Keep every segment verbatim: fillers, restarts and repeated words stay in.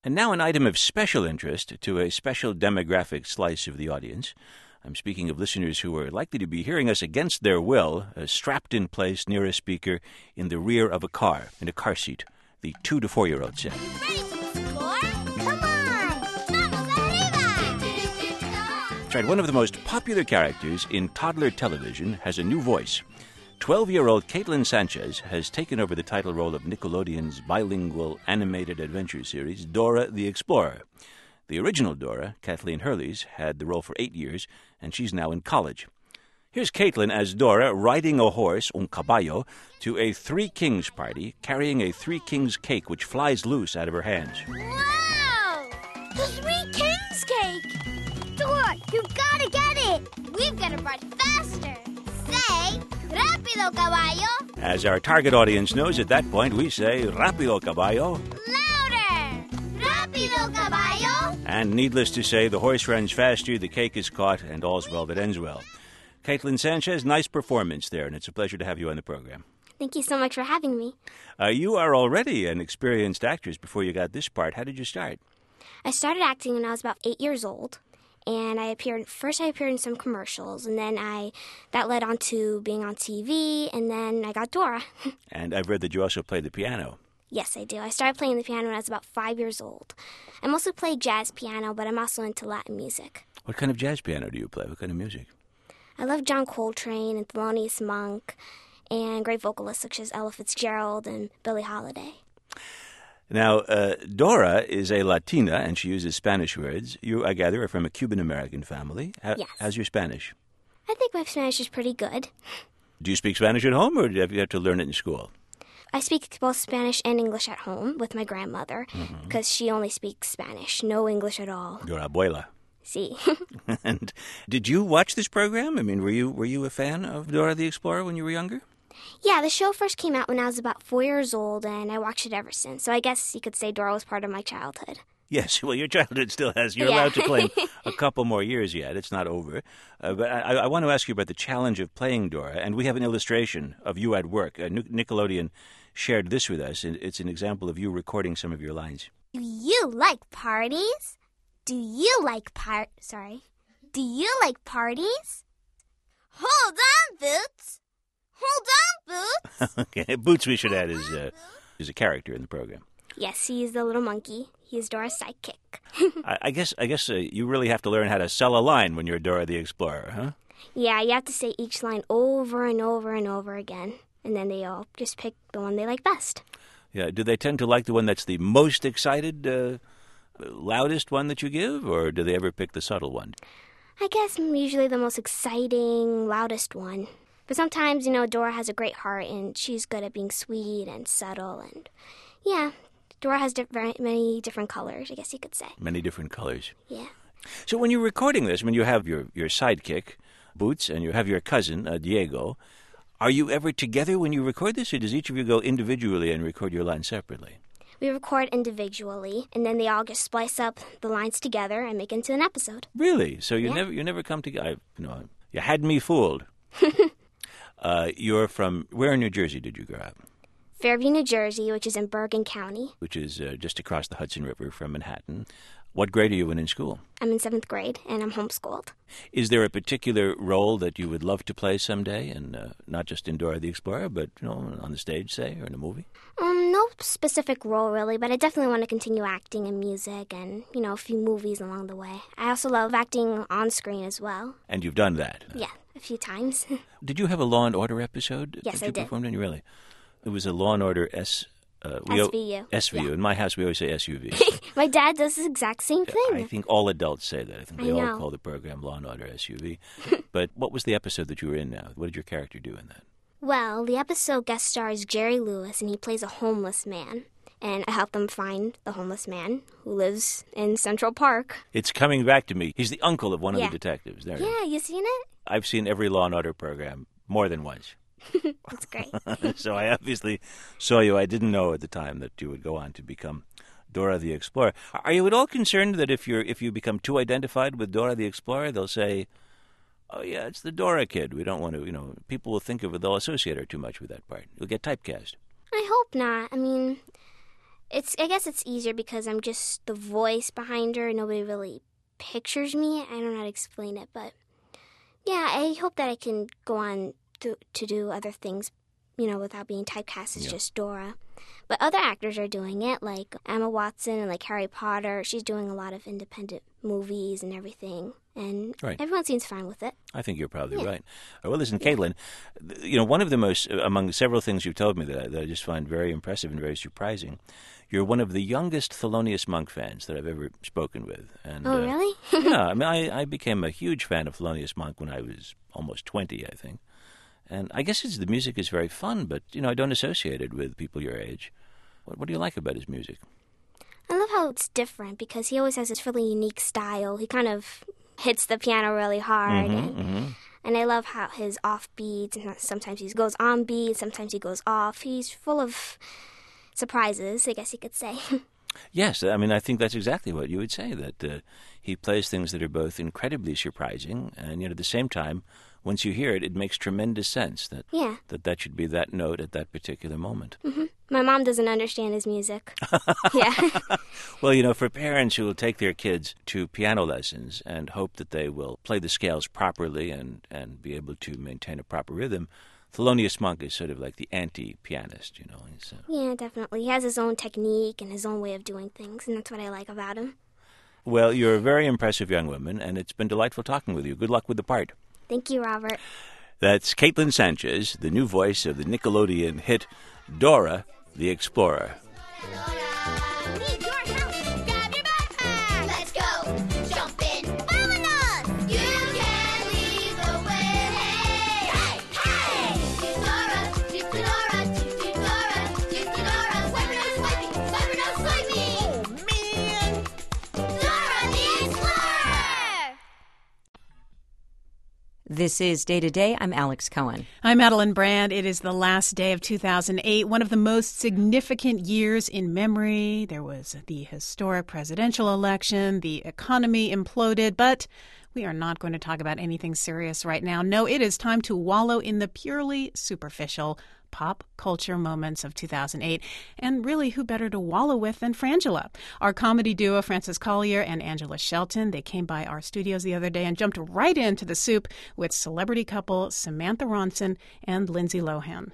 And now an item of special interest to a special demographic slice of the audience. I'm speaking of listeners who are likely to be hearing us against their will, uh, strapped in place near a speaker in the rear of a car, in a car seat, the two to four-year-old set. Are you ready to explore? Come on! Vamos arriba! That's right, one of the most popular characters in toddler television has a new voice. twelve-year-old Caitlin Sanchez has taken over the title role of Nickelodeon's bilingual animated adventure series, Dora the Explorer. The original Dora, Kathleen Hurley's, had the role for eight years, and she's now in college. Here's Caitlin as Dora riding a horse, un caballo, to a Three Kings party, carrying a Three Kings cake which flies loose out of her hands. Wow! The Three Kings cake! Dora, you gotta get it! We've gotta run faster! Say, rápido, caballo! As our target audience knows, at that point we say, rápido, caballo. Louder! Rápido, caballo! And needless to say, the horse runs faster, the cake is caught, and all's well that ends well. Caitlin Sanchez, nice performance there, and it's a pleasure to have you on the program. Thank you so much for having me. Uh, you are already an experienced actress before you got this part. How did you start? I started acting when I was about eight years old, and I appeared, first I appeared in some commercials, and then I, that led on to being on T V, and then I got Dora. And I've read that you also play the piano. Yes, I do. I started playing the piano when I was about five years old. I mostly play jazz piano, but I'm also into Latin music. What kind of jazz piano do you play? What kind of music? I love John Coltrane and Thelonious Monk and great vocalists such as Ella Fitzgerald and Billie Holiday. Now, uh, Dora is a Latina, and she uses Spanish words. You, I gather, are from a Cuban-American family. How, Yes. How's your Spanish? I think my Spanish is pretty good. Do you speak Spanish at home, or do you have, you have to learn it in school? I speak both Spanish and English at home with my grandmother because she only speaks Spanish, no English at all. Your abuela. See. And did you watch this program? I mean, were you were you a fan of Dora the Explorer when you were younger? Yeah, the show first came out when I was about four years old, and I watched it ever since. So I guess you could say Dora was part of my childhood. Yes, well, your childhood still has. You're Yeah. allowed to claim a couple more years yet. It's not over. Uh, but I, I want to ask you about the challenge of playing Dora, and we have an illustration of you at work. Uh, Nickelodeon shared this with us, and it's an example of you recording some of your lines. Do you like parties? Do you like part... Sorry. Do you like parties? Hold on, Boots! Hold on, Boots! Okay, Boots, we should add, is, uh, is a character in the program. Yes, he's the little monkey. He's Dora's sidekick. I, I guess I guess uh, you really have to learn how to sell a line when you're Dora the Explorer, huh? Yeah, you have to say each line over and over and over again. And then they all just pick the one they like best. Yeah. Do they tend to like the one that's the most excited, uh, loudest one that you give, or do they ever pick the subtle one? I guess usually the most exciting, loudest one. But sometimes, you know, Dora has a great heart, and she's good at being sweet and subtle. And, yeah, Dora has different, many different colors, I guess you could say. Many different colors. Yeah. So when you're recording this, when you have your, your sidekick, Boots, and you have your cousin, uh, Diego, are you ever together when you record this, or does each of you go individually and record your lines separately? We record individually, and then they all just splice up the lines together and make it into an episode. Really? So you Yeah. never you never come together? You know, you had me fooled. uh, you're from where in New Jersey did you grow up? Fairview, New Jersey, which is in Bergen County. Which is uh, just across the Hudson River from Manhattan. What grade are you in in school? I'm in seventh grade, and I'm homeschooled. Is there a particular role that you would love to play someday, and uh, not just in Dora the Explorer, but you know, on the stage, say, or in a movie? Um, no specific role, really, but I definitely want to continue acting in music and, you know, a few movies along the way. I also love acting on screen as well. And you've done that? Yeah, a few times. Did you have a Law and Order episode? Yes, that I you did. Performed in? Really? It was a Law and Order S... Uh, we S V U. S V U. Yeah. In my house, we always say S U V. My dad does the exact same thing. I think all adults say that. I think I they all know. call the program Law and Order S U V. But what was the episode that you were in now? What did your character do in that? Well, the episode guest stars Jerry Lewis, and he plays a homeless man. And I help them find the homeless man who lives in Central Park. It's coming back to me. He's the uncle of one of Yeah. the detectives. There. Yeah, you seen it? I've seen every Law and Order program more than once. That's great. So I obviously saw you. I didn't know at the time that you would go on to become Dora the Explorer. Are you at all concerned that if you're if you become too identified with Dora the Explorer, they'll say, "Oh yeah, it's the Dora kid." We don't want to, you know, people will think of it. They'll associate her too much with that part. You'll get typecast. I hope not. I mean, It's I guess it's easier because I'm just the voice behind her. Nobody really pictures me. I don't know how to explain it, but yeah, I hope that I can go on to, to do other things, you know, without being typecast as Yeah. just Dora. But other actors are doing it, like Emma Watson and like Harry Potter. She's doing a lot of independent movies and everything, and Right. everyone seems fine with it. I think you're probably Yeah. right. Uh, Well, listen, Caitlin, th- you know, one of the most, uh, among several things you've told me that I, that I just find very impressive and very surprising, you're one of the youngest Thelonious Monk fans that I've ever spoken with. And, Oh, uh, really? yeah, I mean, I, I became a huge fan of Thelonious Monk when I was almost twenty, I think. And I guess it's, the music is very fun, but, you know, I don't associate it with people your age. What, what do you like about his music? I love how it's different because he always has this really unique style. He kind of hits the piano really hard, and, Mm-hmm. and I love how his off beats, and sometimes he goes on beat, sometimes he goes off. He's full of surprises, I guess you could say. Yes, I mean, I think that's exactly what you would say, that uh, he plays things that are both incredibly surprising, and yet at the same time, once you hear it, it makes tremendous sense that Yeah. that, that should be that note at that particular moment. hmm My mom doesn't understand his music. Yeah. Well, you know, for parents who will take their kids to piano lessons and hope that they will play the scales properly and, and be able to maintain a proper rhythm, Thelonious Monk is sort of like the anti-pianist, you know. He's, uh, Yeah, definitely. He has his own technique and his own way of doing things, and that's what I like about him. well, you're a very impressive young woman, and it's been delightful talking with you. Good luck with the part. Thank you, Robert. That's Caitlin Sanchez, the new voice of the Nickelodeon hit Dora the Explorer. Need your help. Grab your backpack. Let's go. Jump in. Vamonos. You can lead the way. Hey, hey. Toot-toot-Dora, toot-toot-Dora, toot-toot-Dora, toot-toot-Dora. Swipe it out, swipe me. Swipe it out, swipe me. Oh, man. Dora the Explorer. This is Day to Day. I'm Alex Cohen. I'm Madeline Brand. It is the last day of two thousand eight, one of the most significant years in memory. There was the historic presidential election. The economy imploded, but we are not going to talk about anything serious right now. No, it is time to wallow in the purely superficial pop culture moments of two thousand eight. And really, who better to wallow with than Frangela? Our comedy duo, Francis Collier and Angela Shelton, they came by our studios the other day and jumped right into the soup with celebrity couple Samantha Ronson and Lindsay Lohan.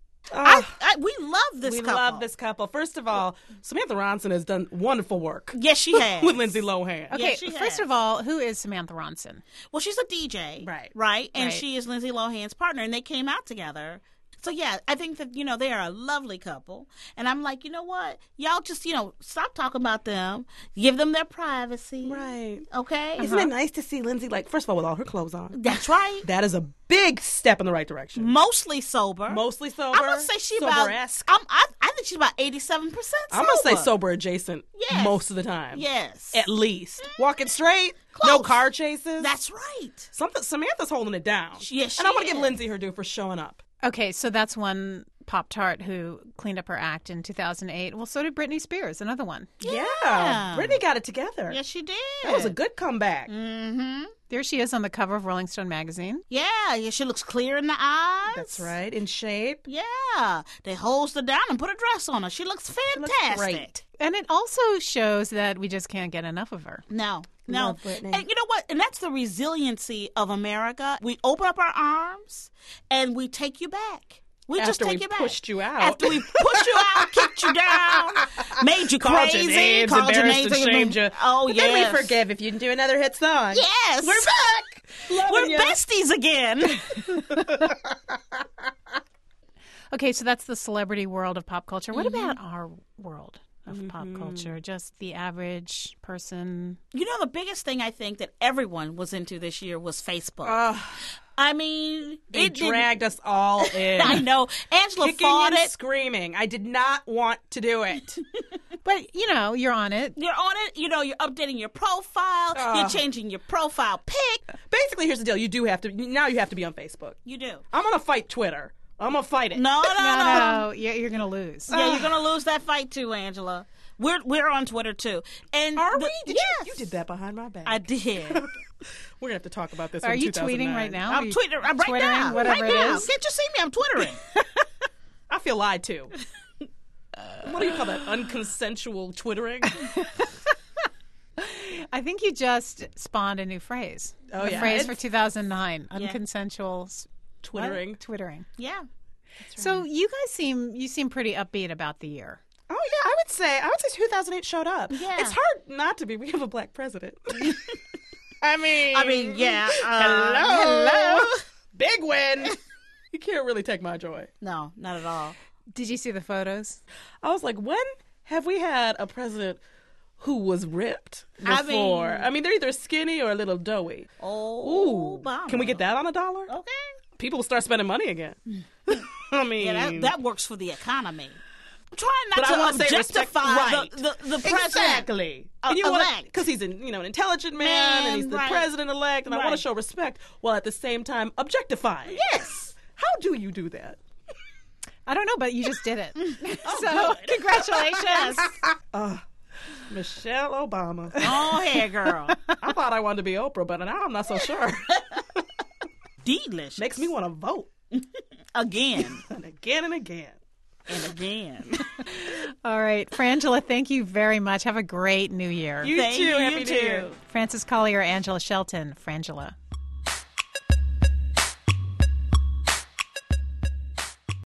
I, I, we love this we couple. love this couple. First of all, Samantha Ronson has done wonderful work Yes, she has. with Lindsay Lohan. Okay, Yes, she first has. of all, who is Samantha Ronson? Well, she's a D J. Right. Right? And Right. she is Lindsay Lohan's partner, and they came out together. So, yeah, I think that, you know, they are a lovely couple. And I'm like, you know what? Y'all just, you know, stop talking about them. Give them their privacy. Right. Okay? Isn't it nice to see Lindsay, like, first of all, with all her clothes on? That's right. That is a big step in the right direction. Mostly sober. Mostly sober. I'm going to say she's about, sober-esque. I'm, I, I think she's about eighty-seven percent sober. I'm going to say sober adjacent Yes. most of the time. Yes. At least. Walking straight. No Close. car chases. That's right. Something. Samantha's holding it down. Yes, And I she want to give is. Lindsay her due for showing up. Okay, so that's one Pop-Tart who cleaned up her act in two thousand eight. Well, so did Britney Spears, another one. Yeah. Brittany got it together. Yes, she did. That was a good comeback. Mm-hmm. There she is on the cover of Rolling Stone magazine. Yeah, yeah, she looks clear in the eyes. That's right. In shape. Yeah, they hosed her down and put a dress on her. She looks fantastic. great. And it also shows that we just can't get enough of her. No, no. Love Britney. And you know what? And that's the resiliency of America. We open up our arms and we take you back. We just After take we you back. pushed you out. After we pushed you out, kicked you down, made you Called crazy, your names, called your embarrassed names, and shamed you. Oh, but yes. then we forgive if you can do another hit song. Yes. We're back. We're Loving ya. besties again. Okay, so that's the celebrity world of pop culture. What about our world of pop culture? Just the average person? You know, the biggest thing I think that everyone was into this year was Facebook. Ugh, I mean, they it didn't- dragged us all in. I know. Angela Kicking fought and it. screaming. I did not want to do it. But, you know, you're on it. You're on it. You know, you're updating your profile. You're Ugh. changing your profile pic. Basically, here's the deal. You do have to, now you have to be on Facebook. You do. I'm going to fight Twitter. I'm going to fight it. No, no, No, no. no, you're, you're going to lose. Yeah, you're gonna lose that fight too, Angela. We're we're on Twitter too. And Are the- we? Did yes, you, you did that behind my back. I did. We're going to have to talk about this Are in you two thousand nine. tweeting right now? I'm Are you tweeting. I'm right Twittering, now. whatever right it now. is? Can't you see me? I'm twittering. I feel lied to. what do you call that? Unconsensual twittering? I think you just spawned a new phrase. Oh, a yeah. phrase It's- for two thousand nine. Yeah. Unconsensual s- Twittering. what? Twittering. Yeah. So you guys seem you seem pretty upbeat about the year. Oh yeah, I would say I would say two thousand eight showed up. Yeah. It's hard not to be. We have a black president. I mean, I mean, yeah. Uh, hello, hello. big win. You can't really take my joy. No, not at all. Did you see the photos? I was like, when have we had a president who was ripped I before? mean- I mean, they're either skinny or a little doughy. Oh, Ooh, Obama. can we get that on a dollar? Okay. People will start spending money again. I mean, Yeah, that, that works for the economy. I'm trying not But I to wanna say respect- objectify right. the, the, the president. exactly. uh, And you want elect. because he's an you know an intelligent man, Man, and he's the right. president elect, and I want Right. to show respect while at the same time objectifying. Yes. How do you do that? I don't know, but you just did it. Oh, so congratulations. Michelle Obama. Oh, hey, girl. I thought I wanted to be Oprah, but now I'm not so sure. Delicious. Makes me want to vote Again and again and again. and again. All right, Frangela, thank you very much. Have a great new year. You Thank too. you, Happy you New Year. too. Francis Collier, Angela Shelton, Frangela.